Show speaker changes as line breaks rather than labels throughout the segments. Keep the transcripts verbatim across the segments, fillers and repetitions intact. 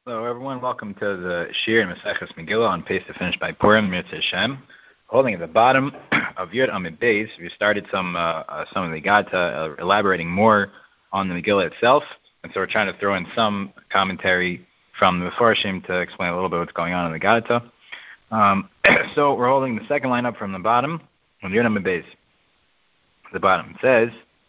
Hello, everyone. Welcome to the Shir and Maseches Megillah on pace to finish by Purim, Mitzvah Hashem. Holding at the bottom of Yud Amid Beis, we started some uh, uh, some of the Gata, uh, elaborating more on the Megillah itself, and so we're trying to throw in some commentary from the Mefarshim to explain a little bit what's going on in the Gata. Um, so we're holding the second line up from the bottom of Yud Amid Beis. The bottom it says,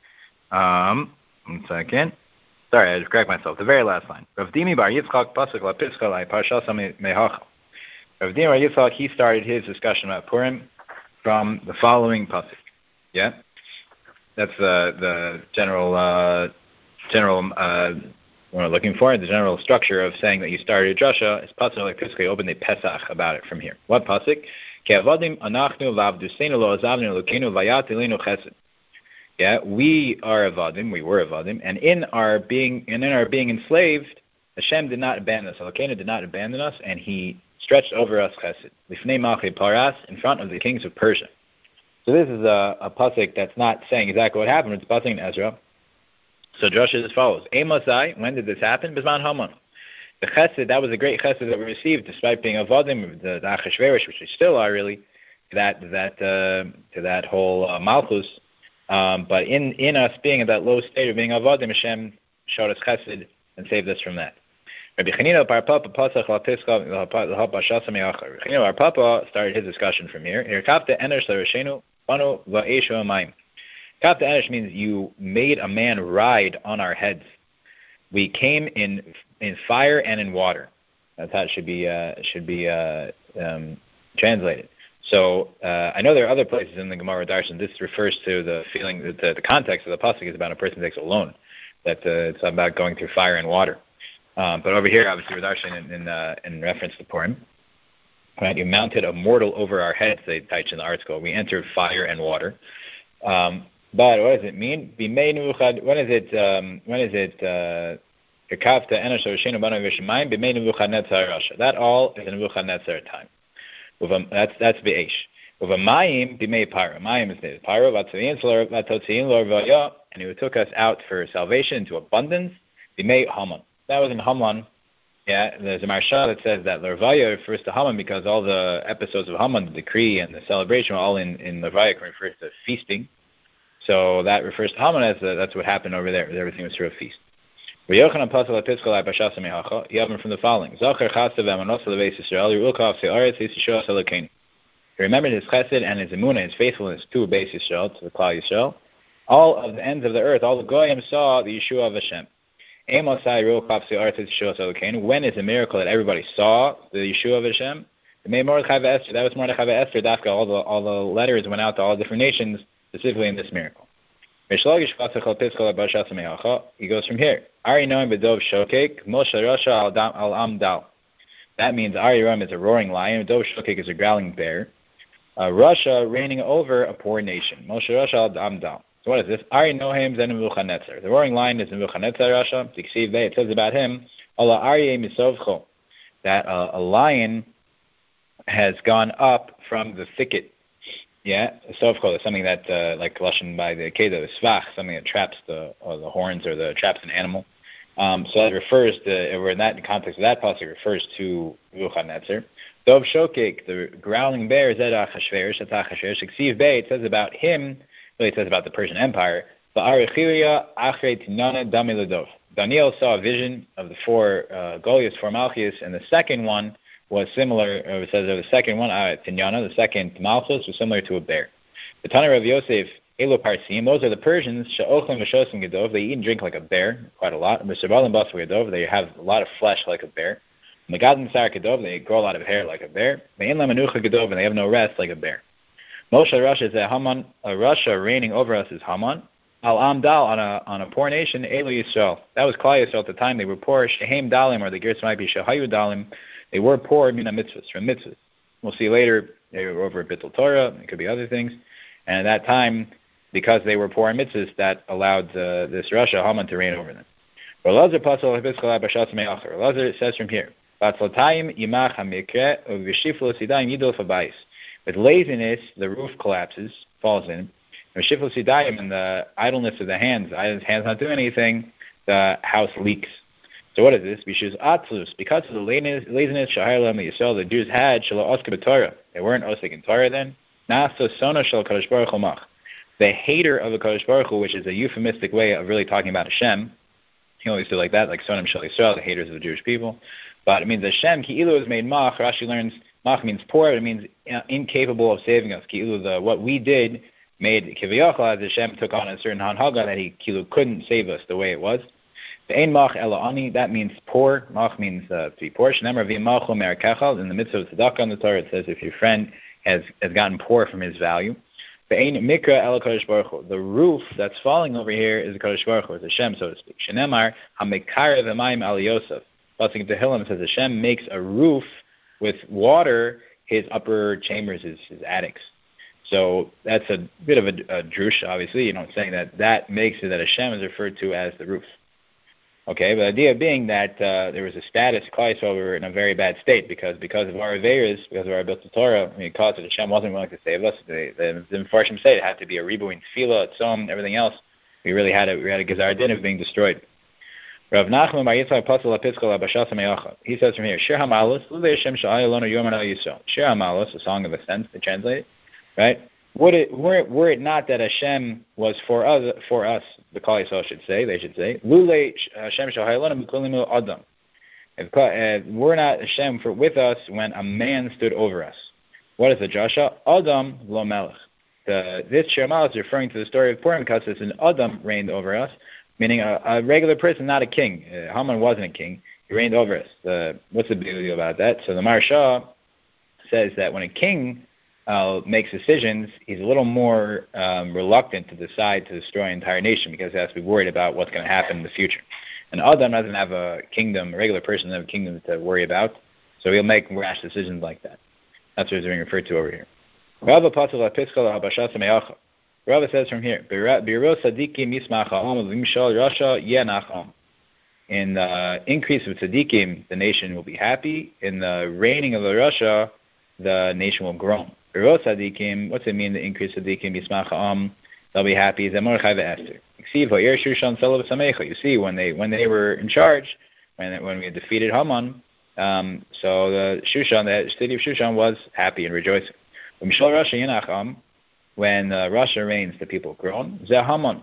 um, one second. Sorry, I just correct myself. The very last line. Rav Dimi bar Yitzchak pasuk la Pischa la Parshas Mehacha. Rav Dimi bar Yitzchak, he started his discussion about Purim from the following pasuk. Yeah, that's the uh, the general uh, general uh, what we're looking for. The general structure of saying that you started drasha is pasuk la Pischa. You open the Pesach about it from here. What pasuk? Ki avadim anachnu v'avduseinu lo azavnu Elokeinu vayat elinu chesed. Yeah, we are avadim, we were avadim, and in our being and in our being enslaved, Hashem did not abandon us. Elokeinu did not abandon us, and He stretched over us chesed. Lifnei malchei paras, in front of the kings of Persia. So this is a, a pasuk that's not saying exactly what happened. It's a pasuk in Ezra. So Josh is as follows: Emosai, when did this happen? Bisman Haman. The chesed, that was a great chesed that we received, despite being avadim, the, the Achashverosh, which we still are really, that that uh, to that whole uh, malchus. Um, but in, in us being in that low state of being avodim, Hashem showed us chesed and saved us from that. Rabbi Chanina bar Papa pasach la Pischa l'Parshas Mehacha. Rabbi Chanina bar Papa started his discussion from here. Here kapta enesh l'Roshenu banu va'eshu amayim. Kapta enesh means you made a man ride on our heads. We came in in fire and in water. That's how it should be uh, should be uh, um, translated. So uh, I know there are other places in the Gemara Darshan. This refers to the feeling that the, the context of the pasuk is about a person who takes a loan. That uh, it's about going through fire and water. Um, but over here, obviously, we're Darshan in in, uh, in reference to Purim. Right? You mounted a mortal over our heads. They teach in the art school. We entered fire and water. Um, but what does it mean? When is it? Um, when is it? Uh, that all is in Nebuchadnezzar time. That's that's Be'esh. With a Mayim, B'mei Pyro. Mayim is named Pyro, Vatotziin Lor V'aya, and he took us out for salvation into abundance, B'mei Haman. That was in Haman. Yeah, there's a Marsha that says that Lervaya refers to Haman because all the episodes of Haman, the decree and the celebration, were all in, in Lervaya, refers to feasting. So that refers to Haman as a, that's what happened over there. Everything was through a feast. Yochanan pasuk la Pischa la Parshas Mehacha. You have them from the following: Zachar chasav v'amanos lebeis Yisrael yirulkav se'aretz Yisrael Elokeinu. He remembered his chesed and his emunah, his faithfulness to Beis Yisrael, to the Klal Yisrael. All of the ends of the earth, all the goyim saw the Yeshua of Hashem. Emosai yirulkav se'aretz Yisrael Elokeinu. When is a miracle that everybody saw the Yeshua of Hashem? The May Mordechai v'Esther. That was Mordechai v'Esther. Dafka. All the all the letters went out to all different nations, specifically in this miracle. He goes from here. Ari Noam B'Dov Shokek, Moshe Rasha Al Am Dal. That means Ari Ram is a roaring lion, Dov Shokek is a growling bear. Uh, Russia reigning over a poor nation. Moshe Rasha Al Am Dal. So what is this? Ari Noam Zen Nebuchadnezzar. The roaring lion is Nebuchadnezzar Rasha. It says about him, Allah Aryeh Misovcho, that uh, a lion has gone up from the thicket. Yeah, sovchol is something that, uh, like Lashon by the Kedah, svach, something that traps the or the horns or the traps an animal. Um, so that refers to, or in that context of that pasuk, refers to Nebuchadnezzar. Dov Shokek, the growling bear, is Zed Achashverosh, that's Achashverosh. Ksiv Bey, it says about him, really it says about the Persian Empire. Daniel saw a vision of the four uh, Goliaths, four Malchus, and the second one was similar, or it says of the second one, uh, Tinyana, the second Malchus, was similar to a bear. The Tanur of Yosef, Elo Parsim, those are the Persians, Sha'ochlim V'shosim Gedov, they eat and drink like a bear, quite a lot. V'shabalim Bas Gedov, they have a lot of flesh like a bear. Megadim Sar Gedov, they grow a lot of hair like a bear. Ve'en Lamanucha Gedov, and they have no rest like a bear. Moshe Rasha is a Haman, a Russia reigning over us is Haman. Al Amdal, on a on a poor nation, Elo Yisrael. That was Klal Yisrael at the time, they were poor. Shehem Dalim, or the Gertz might be Shehayu Dalim. They were poor, mina mitzvahs, from mitzvahs. We'll see later, they were over at Bittul Torah, it could be other things. And at that time, because they were poor in mitzvahs, that allowed uh, this Russia, Haman, to reign over them. Elazar says from here, with laziness, the roof collapses, falls in. And the idleness of the hands, the hands not doing anything, the house leaks. So what is this? Bishus atzlus, because of the laziness shahaylem that Yisrael, the Jews had, shelo oska b'Torah. They weren't osik in Torah then. Nasa sona shel Kadosh Baruch Hu mach. The hater of the Kadosh Baruch Hu, which is a euphemistic way of really talking about Hashem. He always do like that, like Sonam Shel Yisrael, the haters of the Jewish people. But it means Hashem, Ki'ilu is made mach. Rashi learns mach means poor, but it means incapable of saving us. Ki'ilu, the what we did made Kiviyachal, as Hashem took on a certain hanhaga that he Ki'ilu couldn't save us the way it was. The ein mach ela ani, that means poor. Mach means uh, to be poor. Shneimar v'yimachu me'arkechal. In the midst of tzedakah in the Torah, it says if your friend has has gotten poor from his value. The ein mikra ela Kadosh Baruch Hu. The roof that's falling over here is the Kadosh Baruch Hu, is Hashem, so to speak. Shneimar hamekar v'mayim al Yosef. Passing into Tehillim, says Hashem makes a roof with water his upper chambers, his, his attics. So that's a bit of a, a drush, obviously. You know, saying that that makes it that Hashem is referred to as the roof. Okay, but the idea being that uh, there was a status, Klal Yisrael, we were in a very bad state because because of our averas, because of our Bil Torah, I mean, because Hashem wasn't willing to save us. The, the, the Mepharshim say it had to be a ribu in tefillah, tzom, everything else. We really had a we had a gezar din of being destroyed. Rav Nachman Bar Yitzchak Pasal HaPitzchal HaBashas HaMeyacha. He says from here, Shir HaMalos, Lulei Hashem Sha'ay Alonu Yom Al Yisrael. Shir HaMalos, a song of ascent, they translate it, right? Would it were, it were it not that Hashem was for us, for us, the Klal Yisrael should say, they should say, Lulei Hashem Sha'ay Alonu B'Kulimu Adam. If were not Hashem for with us when a man stood over us. What is the Joshua? Adam Lo Melech. The, this Shir HaMalos is referring to the story of Purim because it's an Adam reigned over us. Meaning a, a regular person, not a king. Uh, Haman wasn't a king. He reigned over us. Uh, what's the big deal about that? So the Maharsha says that when a king uh, makes decisions, he's a little more um, reluctant to decide to destroy an entire nation because he has to be worried about what's going to happen in the future. And Adam doesn't have a kingdom, a regular person doesn't have a kingdom to worry about, so he'll make rash decisions like that. That's what is being referred to over here. Rava says from here, in the increase of tzaddikim, the nation will be happy. In the reigning of the Rasha, the nation will groan. What's it mean, the increase of tzaddikim? They'll be happy. You see, when they when they were in charge, when when we had defeated Haman, um, so the Shushan, the city of Shushan was happy and rejoicing. When uh, Russia reigns, the people groan. Zehaman,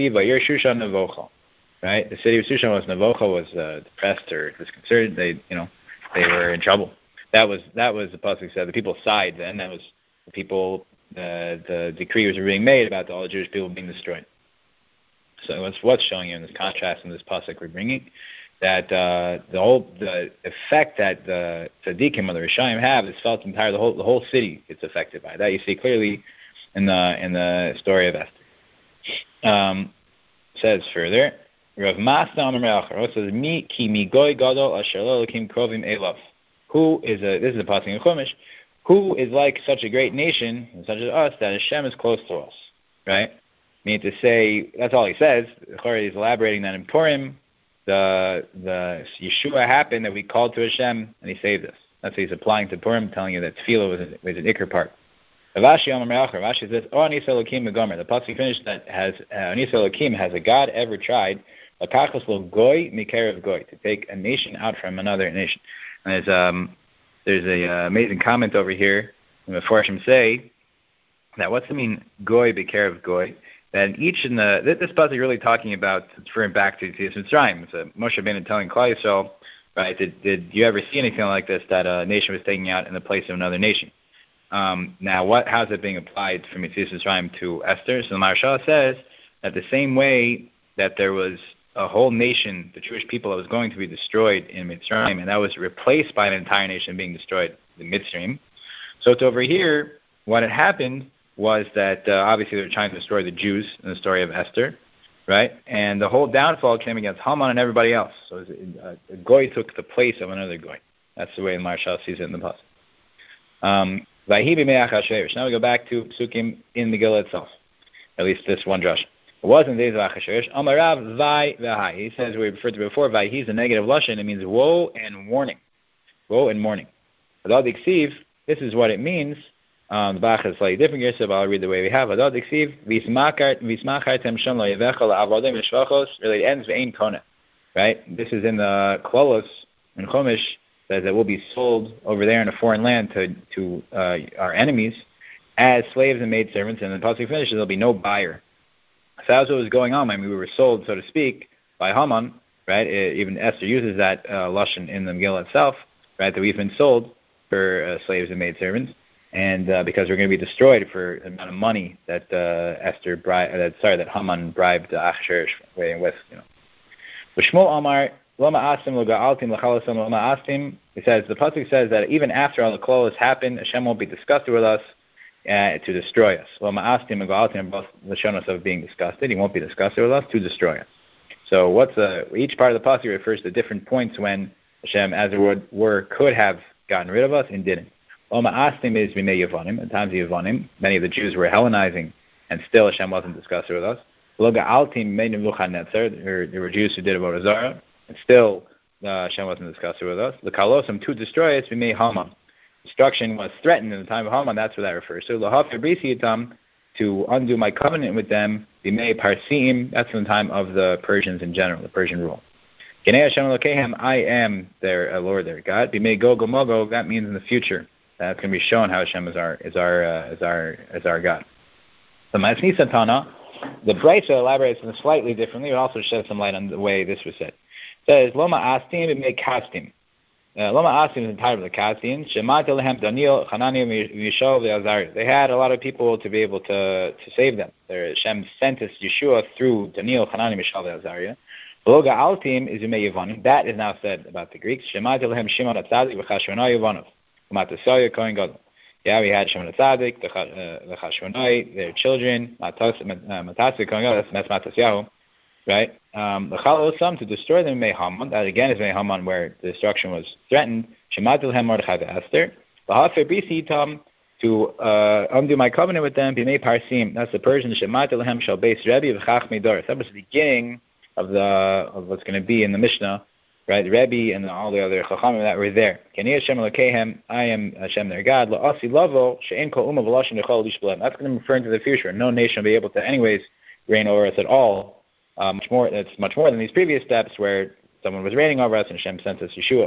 right? The city of Shushan was Nevocha was uh, depressed or disconcerted. They, you know, they were in trouble. That was that was the pasuk said. The people sighed. Then that was the people. Uh, the decree was being made about all the Jewish people being destroyed. So what's what's showing you in this contrast in this pasuk we're bringing that uh, the whole the effect that the tzaddikim or the Rishayim have is felt entire. The whole the whole city gets affected by that. You see clearly in the in the story of Esther. Um, says further, Rav Masna Amar Me'achar says, "Mi ki mi goy gadol asher lo elokim krovim elav." Who is a this is a pasuk in Chumash? Who is like such a great nation, such as us, that Hashem is close to us, right? Meaning to say, that's all he says. He's elaborating that in Purim, the the Yeshua happened that we called to Hashem and He saved us. That's what he's applying to Purim, telling you that Tefillah was, a, was an ikar part. Ravashi Amar Me'achar. Ravashi says, "Oh, Anisa Elokim Megomer." The pasuk finished that has uh, Anisa Elokim, has a God ever tried Lakachos lo goy mikerev goy, to take a nation out from another nation? And there's um there's a uh, amazing comment over here. The Mepharshim say that what's the mean goy bikerev goy? That each in the this, this pasuk is really talking about, it's referring back to Tzias Mitzrayim. It's a Moshe Rabbeinu telling Klal Yisrael, right? Did did you ever see anything like this, that a nation was taking out in the place of another nation? Um, now, what how's it being applied from Tzias Mitzrayim to Esther? So the Maharsha says that the same way that there was a whole nation, the Jewish people, that was going to be destroyed in Mitzrayim, and that was replaced by an entire nation being destroyed, the Mitzrayim. So to over here, what had happened was that uh, obviously they were trying to destroy the Jews in the story of Esther, right? And the whole downfall came against Haman and everybody else. So it was, uh, a goy took the place of another goy. That's the way the Maharsha sees it in the pasuk. Um, now we go back to Psukim in the Megillah itself, at least this one drush. It wasn't days of Achashverosh. Amarav vai v'hai. He says, we referred to before, vai, he's a negative lashon. It means woe and warning. Woe and mourning. Adad Iksiv, this is what it means. Um, the Bach is slightly different here, so I'll read the way we have. Adad Iksiv, vismachartem sham lo yevecha la'avadim v'shvachos. Really, it ends v'ein kona. right? This is in the Klolos and Chumash, says that we'll be sold over there in a foreign land to to uh, our enemies as slaves and maidservants, and the pasuk finishes, there'll be no buyer. So that's what was going on. I mean, we were sold, so to speak, by Haman, right? It, even Esther uses that uh, lashon in the Megillah itself, right? That we've been sold for uh, slaves and maidservants, and uh, because we're going to be destroyed for the amount of money that uh, Esther bribed, uh, sorry, that Haman bribed uh, Achashverosh with, you know. Shmuel Amar Lama Astim Lo Ga'altim L'Chalasam Lama Astim. It says the pasuk says that even after all the klolos happen, Hashem won't be disgusted with us uh, to destroy us. Lama Astim and Ga'altim are both lashonos of being disgusted. He won't be disgusted with us to destroy us. So what's uh, each part of the pasuk refers to different points when Hashem, as it were, were could have gotten rid of us and didn't. Lama Astim is B'nei Yevonim. At times of Yevonim, many of the Jews were Hellenizing, and still Hashem wasn't disgusted with us. Lo Ga'altim Mei Nebuchadnezzar. There were Jews who did Avodah Zarah, and still uh, Hashem wasn't disgusted with us. The Kalosam, to destroy us, we made Haman. Destruction was threatened in the time of Haman, that's what that refers to. L'hafir brisi yitam, to undo my covenant with them, we made Parsim, that's in the time of the Persians in general, the Persian rule. Genei Hashem Elokehem, I am their uh, Lord, their God. We made Gog Magog, that means in the future. That's going to be shown how Hashem is our is our uh, is our is our God. The Masni Satana, the Brisa elaborates on it slightly differently. It also sheds some light on the way this was said. It says, Loma Astim, it made Kastim. Uh, Loma Astim is entitled the Kastim. Shemat Elehem Daniel, Hanani, Yishol, Azariah. They had a lot of people to be able to, to save them. Their Hashem sent us Yeshua through Daniel, Hanani, Yishol, Azariah. Loga Altim is Yimei Yevonim. That is now said about the Greeks. Shemat Elehem Shimon Atzadik, V'chashvonai Yevonov. Matasaya, Kohen Gadol. Yeah, we had Shimon Atzadik, the Chashvonai, their children, Matasaya, Kohen Gadol, that's Matasyahu. Right? Um, the Chalosam, to destroy them, Mei Haman. That again is Mei Haman, where the destruction was threatened. Shematil Hem Mordechai Esther. L'hafer brisi itam, to uh, undo my covenant with them. B'mei Parsim. That's the Persian. Shematil Hem shal beis Rebbe v'chachmei doros. That was the beginning of the of what's going to be in the Mishnah, right? The Rebbe and all the other Chachamim that were there. K'nei Hashem Elokehem, I am Hashem their God. La'asi lavo she'en kol umah v'lashon yechol lishbelem. That's going to refer to the future. No nation will be able to, anyways, reign over us at all. Uh, much more. It's much more than these previous steps where someone was reigning over us and Hashem sent us Yeshua.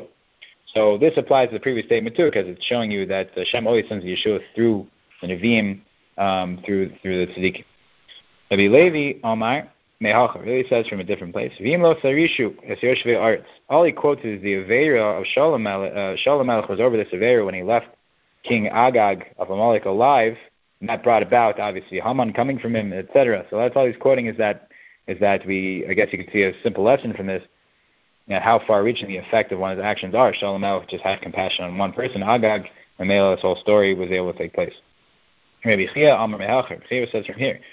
So this applies to the previous statement too, because it's showing you that Hashem always sends Yeshua through the Nevi'im, um, through through the Tzaddikim. Rabbi Levi Omar Mehacha really says from a different place. V'im lo sarishu es yoshvei arts. All he quotes is the Aveira of Shalom Melech. Uh, Shalom Melech was over this Aveira when he left King Agag of Amalek alive, and that brought about obviously Haman coming from him, et cetera. So that's all he's quoting is that. Is that we, I guess you could see a simple lesson from this, you know, how far-reaching the effect of one's actions are. Shalom Melech just had compassion on one person, Agag, and this whole story was able to take place. Rabbi Chia Amar Mehacher, Chia says from here,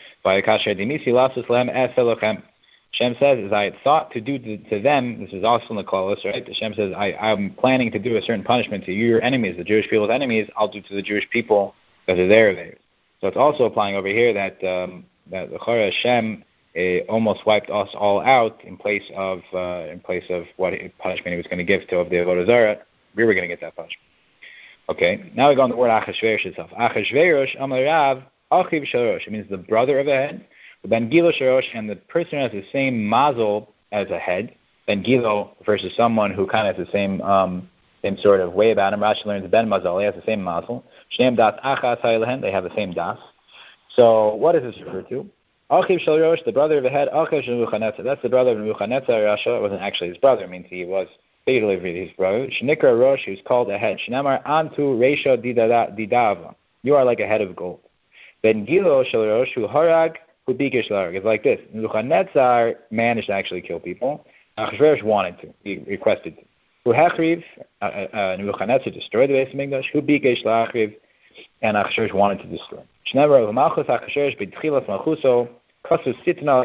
Hashem says, as I had thought to do to, to them, this is also in the Klolos, right? Hashem says, I, I'm planning to do a certain punishment to your enemies, the Jewish people's enemies, I'll do to the Jewish people because of their theirs. So it's also applying over here that um, that the Chora Hashem It almost wiped us all out in place of uh, in place of what punishment he was going to give to of the Avodah Zarah. We were going to get that punishment. Okay, now we go on the word Achashverosh itself. Achashverosh Amar Rav Achiv Shalosh. It means the brother of a head. Ben Gilo Shalosh, and the person who has the same mazel as a head. Ben Gilo refers to someone who kind of has the same um, same sort of way about him. Rashi learns Ben Mazel. He has the same mazel. Shneim Das Achas Haylehen. They have the same das. So what does this refer to? Achiv Shal Rosh, the brother of a head, Achiv Shal Nebuchadnezzar. That's the brother of Nebuchadnezzar. Rasha. It wasn't actually his brother. It means he was figuratively his brother. Shnikra Rosh, who's called a head. Shnamar Antu Reisha Didava. You are like a head of gold. Ben Gilo Shal Rosh, who Harag, who Bikesh Larag. It's like this. Nebuchadnezzar managed to actually kill people. Achashverosh wanted to. He requested to. Who Hachriv, uh, uh, Nebuchadnezzar destroyed the base of Mikdash. Who Bikesh Lachriv, and Achashverosh wanted to destroy. Shnever of Malchus Achashverosh B'tchilas Malchuso. This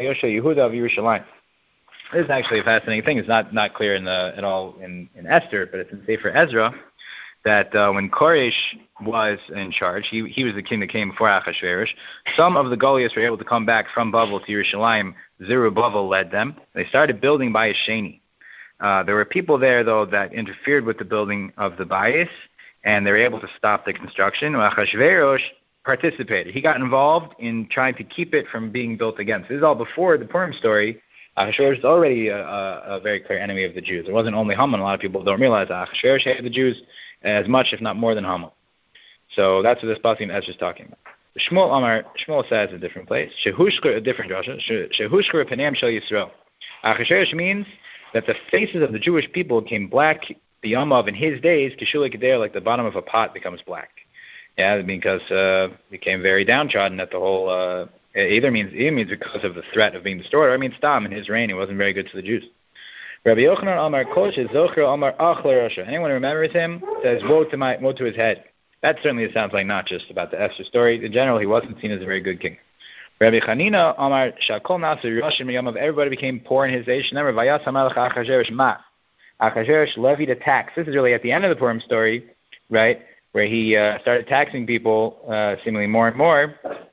is actually a fascinating thing. It's not, not clear in the, at all in, in Esther, but it's in Sefer Ezra that uh, when Koresh was in charge, he he was the king that came before Achashverosh. Some of the Goliaths were able to come back from Babel to Yerushalayim. Zerubbabel led them. They started building Bayis Sheni. Uh, there were people there, though, that interfered with the building of the Bayis, and they were able to stop the construction. Achashverosh participated. He got involved in trying to keep it from being built again. So this is all before the Purim story. Achashverosh is already a, a, a very clear enemy of the Jews. It wasn't only Haman. A lot of people don't realize that Achashverosh hated the Jews as much, if not more, than Haman. So that's what this passage is just talking about. Shmuel Amar, Shmuel says a different place. Shehushker, a different drasha. Shehushker Panem Shel Yisrael. Achashverosh means that the faces of the Jewish people became black biyamav in his days, Kishuli Kedar, like the bottom of a pot becomes black. Yeah, because uh, became very downtrodden at the whole. Uh, it either means either means because of the threat of being destroyed, or it means Stam in his reign, he wasn't very good to the Jews. Rabbi Yochanan Amar Kosh Zocher Amar Ach LeRosha. Anyone who remembers him says woe to my woe to his head. That certainly sounds like not just about the Esther story. In general, he wasn't seen as a very good king. Rabbi Chanina Amar Shakol Nasir Rosh Miyamav. Everybody became poor in his age. Remember Vayas Hamelach Achashverosh Mas. Achashverosh levied a tax. This is really at the end of the Purim story, right, where he uh, started taxing people uh, seemingly more and more.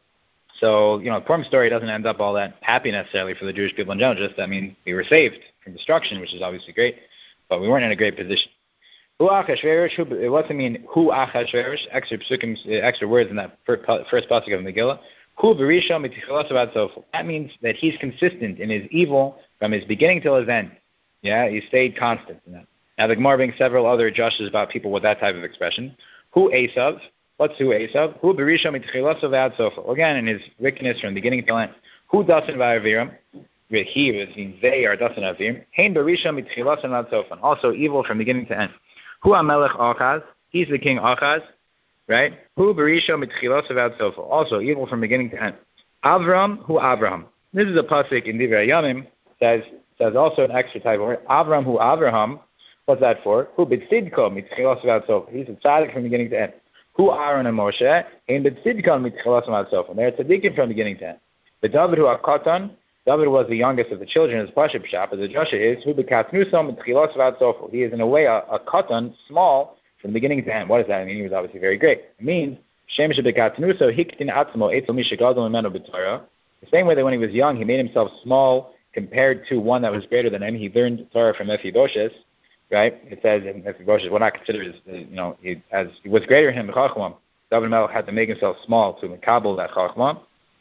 So, you know, the Purim story doesn't end up all that happy necessarily for the Jewish people in general. Just, I mean, we were saved from destruction, which is obviously great, but we weren't in a great position. Who Achashverosh? It doesn't mean who Achashverosh. Extra psukim, extra words in that first pasuk of Megillah. Who Berisha Mitichalas about so. That means that he's consistent in his evil from his beginning till his end. Yeah, he stayed constant in that. Now the Gemara brings several other adjusters about people with that type of expression. Who Esav? What's who Esav? Who Berisha Mitichalas about so. Again, in his wickedness from the beginning till end. Who Dasan Va'aviram? He means they are Dasan Aviram. Hein Berisha Mitichalas about so. Also evil from beginning to end. Who Amelech Achaz? He's the king Achaz, right? Who Berisha Mitchilos Avad Sofa? Also evil from beginning to end. Avram, who Avraham? This is a pasuk in Divrei Yamim. Says says also an extra type of word. Avram, who Avraham? What's that for? Who B'tzidko Mitchilos Avad Sofa? He's a tzaddik from beginning to end. Who Aaron and Moshe? Ein B'tzidko Mitchilos Avad Sofa. They're tzaddikim from beginning to end. But David, who Akatan? David was the youngest of the children, as Pashup Shap, as the Joshua is, who bekatnusam mitchilos vad sofu. He is in a way a, a katan, small, from the beginning to end. What does that mean? He was obviously very great. It means shem shebekatnuso hiktin atzmo etzel mishagadol imenu b'Torah. The same way that when he was young, he made himself small compared to one that was greater than him. He learned Torah from Mephibosheth, right? It says in Mephibosheth, what I consider is, you know, he, as he was greater than him, Chacham. David Melech had to make himself small to makabel that Chacham.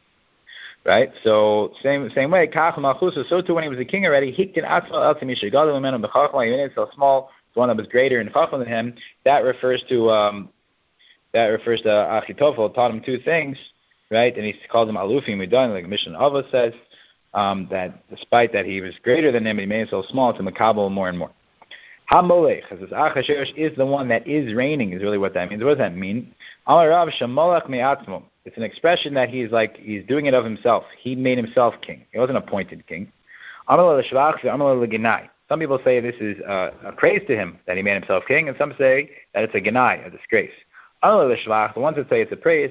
Right, so same same way. So too, when he was a king already, he can he made himself small to one that was greater in chacham than him. That refers to um, that refers to Achitophel taught him two things, right? And he called him alufim midan, like Mishnah Avos says um, that despite that he was greater than him, he made himself small to makabel more and more. Hamolech, as Achashverosh is the one that is reigning, is really what that means. What does that mean? Amar Rav Shamolach me'atzmo. It's an expression that he's like, he's doing it of himself. He made himself king. He wasn't appointed king. Some people say this is uh, a praise to him that he made himself king, and some say that it's a genai, a disgrace. The ones that say it's a praise,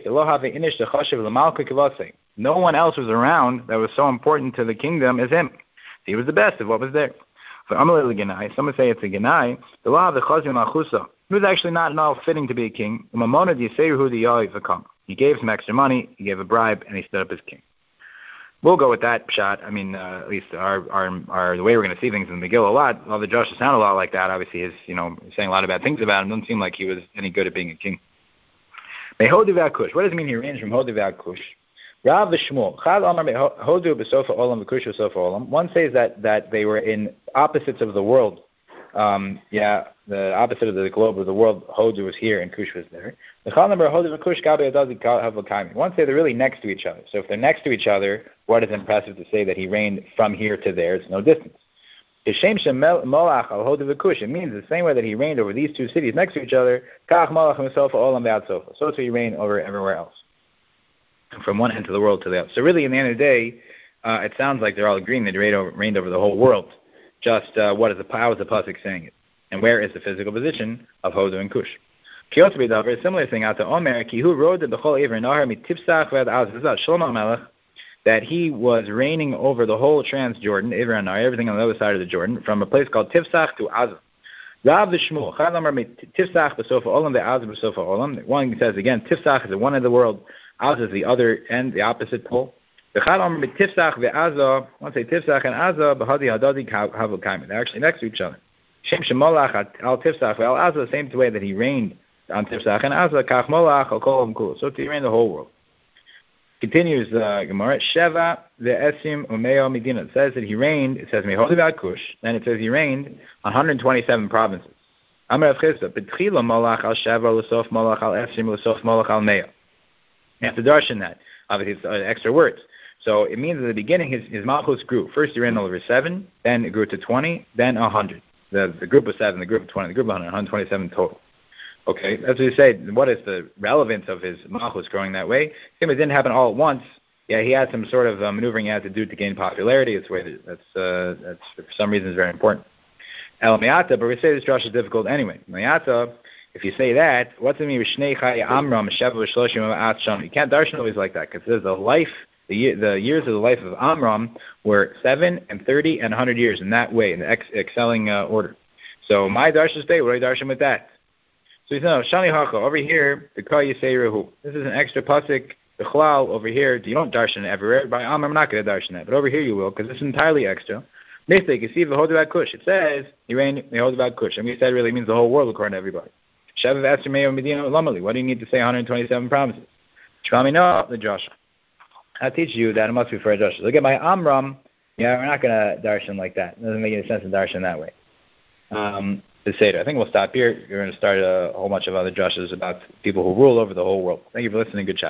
no one else was around that was so important to the kingdom as him. He was the best of what was there. So some would say it's a genai. The law of the chazim he was actually not at all fitting to be a king. He gave some extra money, he gave a bribe, and he stood up as king. We'll go with that shot. I mean, uh, at least our, our our the way we're going to see things in the Megillah a lot. All the Joshua sound a lot like that. Obviously, he's you know saying a lot of bad things about him. Doesn't seem like he was any good at being a king. What does it mean he reigns from Hodu v'Akush? Rav v'Shmuel. Chad Amar Hodu b'Sofa Olam v'Kush v'Sofa Olam. One says that that they were in opposites of the world. Um, yeah, the opposite of the globe of the world. Hodu was here and Kush was there. The Chal number Hodu v'Kush Gabi Adazi Havakaimi. One say they're really next to each other. So if they're next to each other, what is impressive to say that he reigned from here to there? It's no distance. It means the same way that he reigned over these two cities next to each other. So too he reigned over everywhere else, from one end of the world to the other. So really, in the end of the day, uh, it sounds like they're all agreeing that he reigned over, reigned over the whole world. Just uh, what is the how is the pasuk saying it, and where is the physical position of Hodu and Kush? A similar thing out to Omer, ki hu rode b'chol iver nahar mitifsach v'ad az. This is Shlomo Melech, that he was reigning over the whole Transjordan, iver and nahar, everything on the other side of the Jordan, from a place called Tifsach to Az. Rav v'Shmuel, chad amar mitifsach b'sofa olam ve'az b'sofa olam. One says again, Tifsach is the one end of the world, Az is the other end, the opposite pole. V'chad amar mitifsach ve'aza. One say Tifsach and Aza b'hadi hadadi havukayim. They're actually next to each other. Shem shemolach al Tifsach ve'al Aza, the same way that he reigned on Tifsach and Aza, kach molach al kol kul. So he reigned the whole world. Continues the Gemara. Sheva ve'esim umeo medina. It says that he reigned. It says Mehodi b'ad Kush. Then it says he reigned one hundred twenty-seven provinces. Amar Rav Chisda. Betchila malach al sheva l'sof malach al esim l'sof malach al meo. You have to darshan that. Obviously, it's uh, extra words. So it means at the beginning his his malchus grew. First he reigned over seven. Then it grew to twenty. Then a hundred. The the group of seven. The group of twenty. The group of one hundred. one hundred twenty-seven total. Okay, that's what you say. What is the relevance of his malchus growing that way? It didn't happen all at once. Yeah, he had some sort of uh, maneuvering he had to do to gain popularity. It's way that, that's uh, that's for some reason is very important. El Me'ata, but we say this drush is difficult anyway. Me'ata, if you say that, what's it mean? Shnei Chai Amram Sheva Shloshim Ma'at Sham. You can't darshan always like that because there's the life, the year, the years of the life of Amram were seven and thirty and a hundred years in that way in the ex- excelling uh, order. So my darshan stay. What do I darshan with that? So he said, no, Shani Hacha, over here, the Kah Yisei Rehu. This is an extra pasuk, the Chalal, over here, you don't darshan it everywhere. By Am, I'm not going to darshan that, but over here you will, because it's entirely extra. Mistake, you see, V'hodu B'ad Kush. It says, he reigned V'hodu B'ad Kush. And we said really means the whole world according to everybody. Shevav Esther Meyo Medina Lamali. What do you need to say one hundred twenty-seven promises? Shvami no, the Joshua. I'll teach you that it must be for a Joshua. Look at my Amram. Yeah, we're not going to darshan like that. It doesn't make any sense to darshan that way. Um... The Seder. I think we'll stop here. We're going to start a whole bunch of other drushes about people who rule over the whole world. Thank you for listening. Good chat.